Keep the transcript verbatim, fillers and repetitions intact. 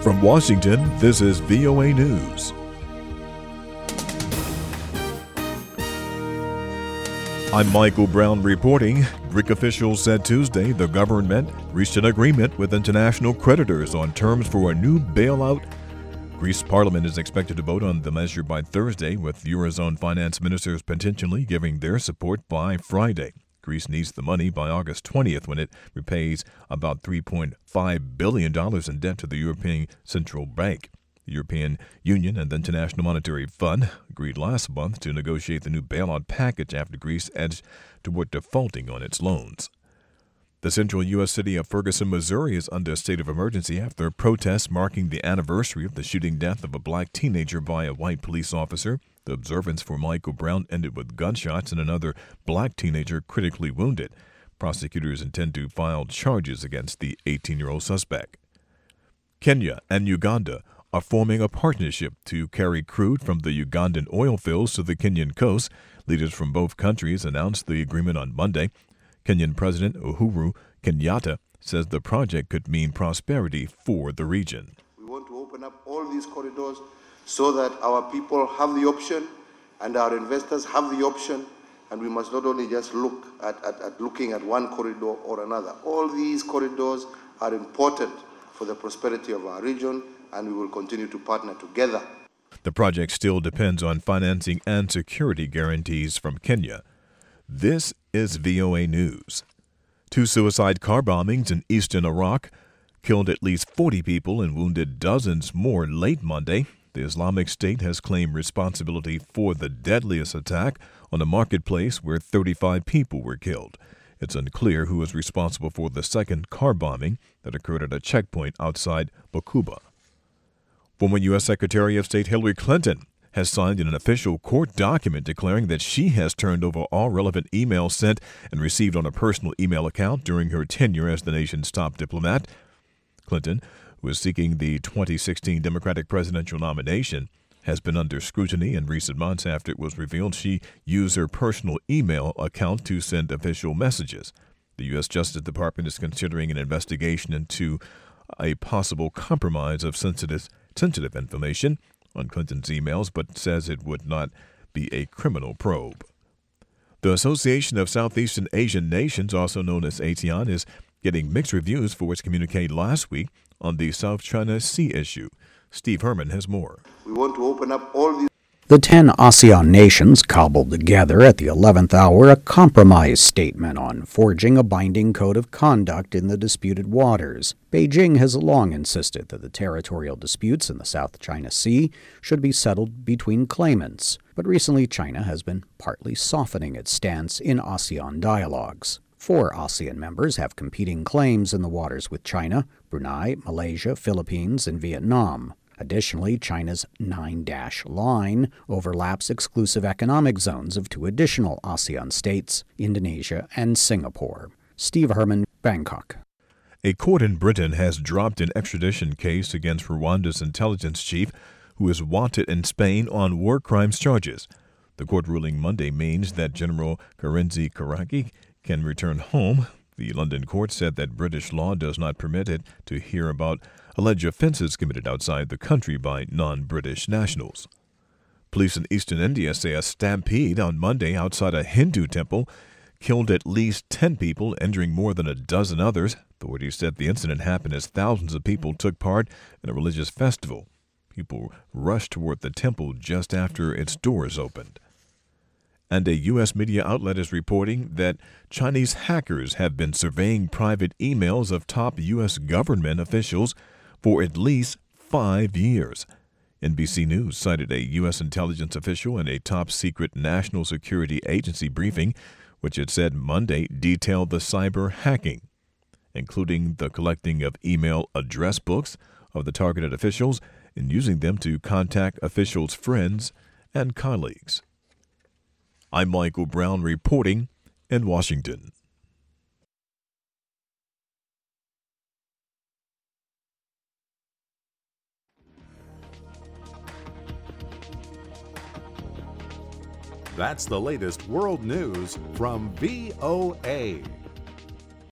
From Washington, this is V O A News. I'm Michael Brown reporting. Greek officials said Tuesday the government reached an agreement with international creditors on terms for a new bailout. Greece Parliament is expected to vote on the measure by Thursday, with Eurozone finance ministers potentially giving their support by Friday. Greece needs the money by August twentieth when it repays about three point five billion dollars in debt to the European Central Bank. The European Union and the International Monetary Fund agreed last month to negotiate the new bailout package after Greece edged toward defaulting on its loans. The central U S city of Ferguson, Missouri is under a state of emergency after protests marking the anniversary of the shooting death of a black teenager by a white police officer. The observance for Michael Brown ended with gunshots and another black teenager critically wounded. Prosecutors intend to file charges against the eighteen-year-old suspect. Kenya and Uganda are forming a partnership to carry crude from the Ugandan oil fields to the Kenyan coast. Leaders from both countries announced the agreement on Monday. Kenyan President Uhuru Kenyatta says the project could mean prosperity for the region. We want to open up all these corridors so that our people have the option and our investors have the option, and we must not only just look at, at, at looking at one corridor or another. All these corridors are important for the prosperity of our region, and we will continue to partner together. The project still depends on financing and security guarantees from Kenya. This is V O A News. Two suicide car bombings in eastern Iraq killed at least forty people and wounded dozens more late Monday. The Islamic State has claimed responsibility for the deadliest attack on a marketplace where thirty-five people were killed. It's unclear who is responsible for the second car bombing that occurred at a checkpoint outside Bakuba. Former U S Secretary of State Hillary Clinton has signed an official court document declaring that she has turned over all relevant emails sent and received on a personal email account during her tenure as the nation's top diplomat. Clinton, who is seeking the twenty sixteen Democratic presidential nomination, has been under scrutiny in recent months after it was revealed she used her personal email account to send official messages. The U S Justice Department is considering an investigation into a possible compromise of sensitive, sensitive information on Clinton's emails, but says it would not be a criminal probe. The Association of Southeastern Asian Nations, also known as ASEAN, is getting mixed reviews for its communique last week on the South China Sea issue. Steve Herman has more. We want to open up all these. The ten ASEAN nations cobbled together at the eleventh hour a compromise statement on forging a binding code of conduct in the disputed waters. Beijing has long insisted that the territorial disputes in the South China Sea should be settled between claimants, but recently China has been partly softening its stance in ASEAN dialogues. Four ASEAN members have competing claims in the waters with China: Brunei, Malaysia, Philippines, and Vietnam. Additionally, China's nine-dash line overlaps exclusive economic zones of two additional ASEAN states, Indonesia and Singapore. Steve Herman, Bangkok. A court in Britain has dropped an extradition case against Rwanda's intelligence chief, who is wanted in Spain on war crimes charges. The court ruling Monday means that General Karenzi Karaki can return home. The London court said that British law does not permit it to hear about alleged offenses committed outside the country by non-British nationals. Police in eastern India say a stampede on Monday outside a Hindu temple killed at least ten people, injuring more than a dozen others. Authorities said the incident happened as thousands of people took part in a religious festival. People rushed toward the temple just after its doors opened. And a U S media outlet is reporting that Chinese hackers have been surveying private emails of top U S government officials for at least five years. N B C News cited a U S intelligence official in a top-secret national security agency briefing, which it said Monday detailed the cyber hacking, including the collecting of email address books of the targeted officials and using them to contact officials' friends and colleagues. I'm Michael Brown reporting in Washington. That's the latest world news from V O A.